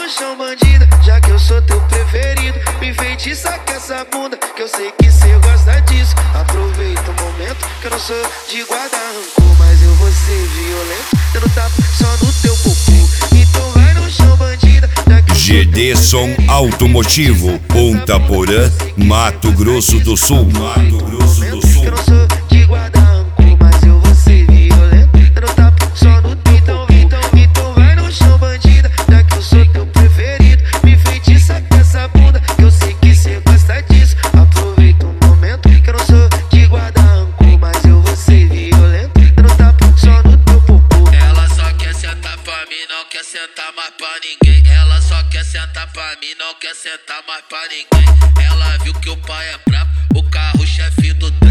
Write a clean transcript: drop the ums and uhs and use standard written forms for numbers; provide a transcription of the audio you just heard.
no chão, bandida, já que eu sou teu preferido. Me enfeitiça com essa bunda, que eu sei que cê gosta disso. Aproveita o momento, que eu não sou de guardar rancor, mas eu vou ser violento, dando tapa só no teu popô. Então vai no chão, bandida, já que eu sou GD Som Automotivo, Ponta Porã, Mato Grosso do Sul. Mato Grosso do Sul. Eu não sou de guardar rancor, mas eu vou ser violento, dando tapa só no teu popô. Então vai no chão, bandida, já que eu sou teu preferido. Me enfeitiça com essa bunda, que eu sei que cê gosta disso. Aproveita o momento, que eu não sou de guardar rancor, mas eu vou ser violento, dando tapa só no teu popô. Ela só quer sentar pra mim, não quer sentar mais pra ninguém. Ela só quer sentar pra mim, não quer sentar mais pra ninguém. Ela viu que o pai é brabo, o carro-chefe do